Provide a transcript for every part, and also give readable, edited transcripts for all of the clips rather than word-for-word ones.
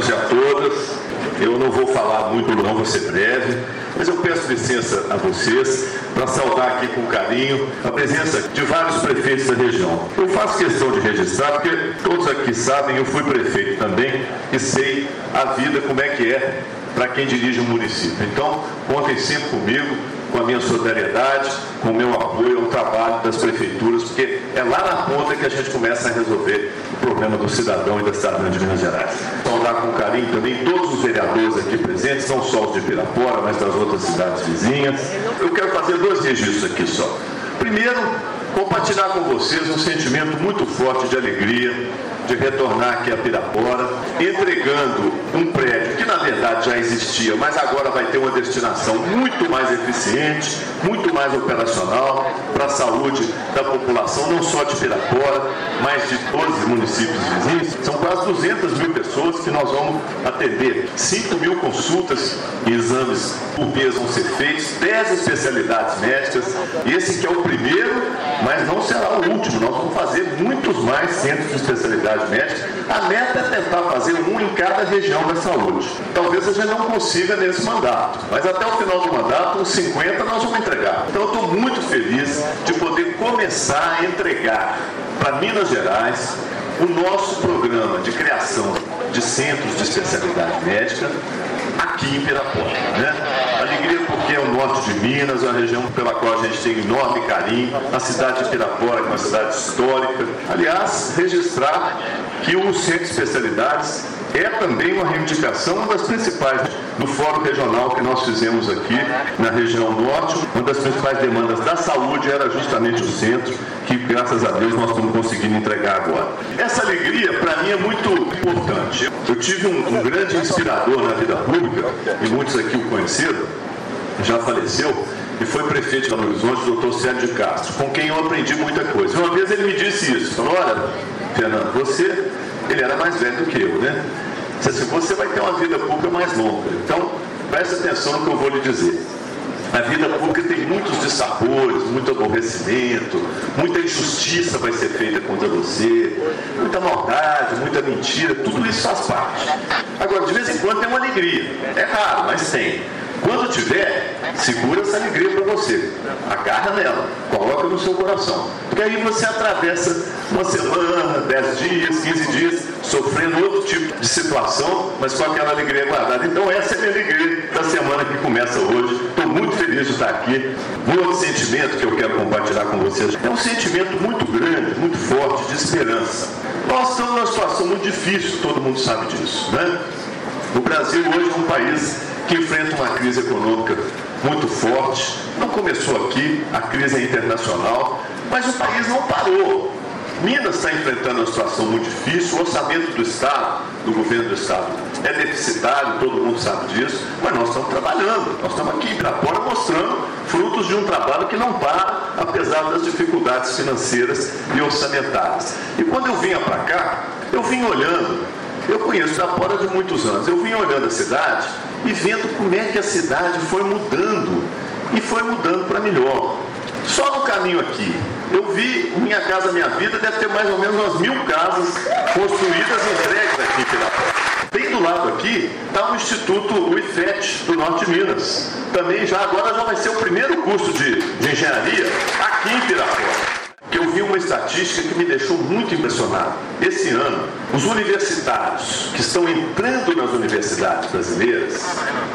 todos e a todas. Eu não vou falar muito, não vou ser breve, mas eu peço licença a vocês para saudar aqui com carinho a presença de vários prefeitos da região. Eu faço questão de registrar, porque todos aqui sabem, eu fui prefeito também e sei a vida como é que é para quem dirige um município. Então, contem sempre comigo, com a minha solidariedade, com o meu apoio ao trabalho das prefeituras, porque é lá na ponta que a gente começa a resolver o problema do cidadão e da cidadã de Minas Gerais. Saudar com carinho também todos os vereadores aqui presentes, não só os de Pirapora, mas das outras cidades vizinhas. Eu quero fazer 2 registros aqui só. Primeiro, compartilhar com vocês um sentimento muito forte de alegria de retornar aqui a Pirapora, entregando um prédio que na verdade já existia, mas agora vai ter uma destinação muito mais eficiente, muito mais operacional para a saúde da população, não só de Pirapora, mas de todos os municípios vizinhos. São quase 200 mil pessoas que nós vamos atender. 5 mil consultas e exames por mês vão ser feitos, 10 especialidades médicas. Esse que é o primeiro, mas não será o último. Nós vamos fazer muitos mais centros de especialidade médica. A meta é tentar fazer um em cada região da saúde. Talvez a gente não consiga nesse mandato, mas até o final do mandato, uns 50 nós vamos entregar. Então eu estou muito feliz de poder começar a entregar para Minas Gerais o nosso programa de criação de centros de especialidade médica aqui em Pirapora, né? Alegria porque é o norte de Minas, é uma região pela qual a gente tem enorme carinho, a cidade de Pirapora, que é uma cidade histórica. Aliás, registrar que o Centro de Especialidades é também uma reivindicação, uma das principais do Fórum Regional que nós fizemos aqui na região norte. Uma das principais demandas da saúde era justamente o centro, que graças a Deus nós estamos conseguindo entregar agora. Essa alegria, para mim, é muito importante. Eu tive um grande inspirador na vida pública, e muitos aqui o conheceram, já faleceu, e foi prefeito de Belo Horizonte, o doutor Célio de Castro, com quem eu aprendi muita coisa. Uma vez ele me disse isso, falou: olha, Fernando, você, ele era mais velho do que eu, né? Disse assim: você vai ter uma vida pública mais longa, então preste atenção no que eu vou lhe dizer. A vida pública tem muitos dissabores, muito aborrecimento, muita injustiça vai ser feita contra você, muita maldade, muita mentira, tudo isso faz parte. Agora, de vez em quando tem uma alegria, é raro, mas tem. Quando tiver, segura essa alegria para você, agarra nela, coloca no seu coração, porque aí você atravessa uma semana, 10 dias, 15 dias, sofrendo outro tipo de situação, mas com aquela alegria guardada. Então essa é a minha alegria da semana que começa hoje. Estou muito feliz de estar aqui. Um outro sentimento que eu quero compartilhar com vocês é um sentimento muito grande, muito forte, de esperança. Nós estamos numa situação muito difícil, todo mundo sabe disso, né? O Brasil hoje é um país que enfrenta uma crise econômica muito forte. Não começou aqui, a crise é internacional, mas o país não parou. Minas está enfrentando uma situação muito difícil, o orçamento do Estado, do governo do Estado, é deficitário, todo mundo sabe disso, mas nós estamos trabalhando, nós estamos aqui em Pirapora mostrando frutos de um trabalho que não para, apesar das dificuldades financeiras e orçamentárias. E quando eu vinha para cá, eu vim olhando, eu conheço Pirapora de muitos anos, eu vim olhando a cidade e vendo como é que a cidade foi mudando, e foi mudando para melhor. Só no caminho aqui, eu vi Minha Casa Minha Vida, deve ter mais ou menos umas 1000 casas construídas e entregues aqui em Pirapora. Bem do lado aqui está o Instituto, o IFET, do Norte de Minas. Também agora já vai ser o primeiro curso de engenharia aqui em Pirapora. Eu vi uma estatística que me deixou muito impressionado. Esse ano, os universitários que estão entrando nas universidades brasileiras,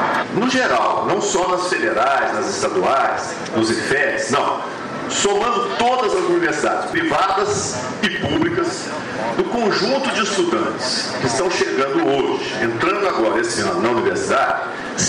no geral, não só nas federais, nas estaduais, nos IFETs, não, somando todas as universidades, privadas e públicas, do conjunto de estudantes que estão chegando hoje, entrando agora esse ano na universidade,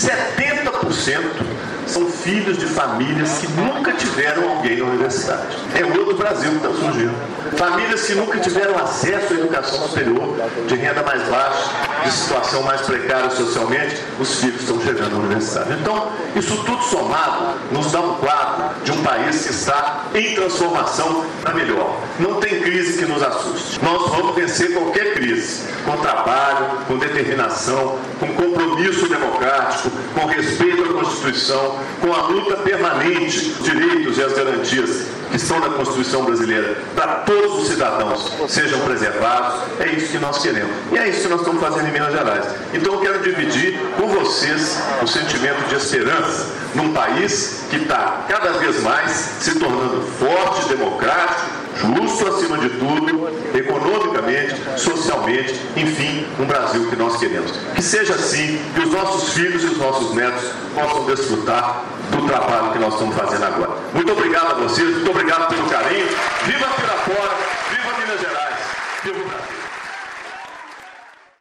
70% são filhos de famílias que nunca tiveram alguém na universidade. É outro Brasil que está surgindo. Famílias que nunca tiveram acesso à educação superior, de renda mais baixa, de situação mais precária socialmente, os filhos estão chegando na universidade. Então, isso tudo somado nos dá um quadro de um país que está em transformação para melhor. Não tem crise que nos assuste. Nós vamos vencer qualquer crise, com trabalho, com determinação, com compromisso democrático, com respeito à Constituição, com a luta permanente dos direitos e as garantias que estão na Constituição brasileira para todos os cidadãos sejam preservados. É isso que nós queremos. E é isso que nós estamos fazendo em Minas Gerais. Então eu quero dividir com vocês o sentimento de esperança num país que está cada vez mais se tornando forte, democrático, justo acima de tudo, economicamente, socialmente, enfim, um Brasil que nós queremos. Que seja assim, que os nossos filhos e os nossos netos possam desfrutar do trabalho que nós estamos fazendo agora. Muito obrigado a vocês, muito obrigado pelo carinho. Viva Pirapora!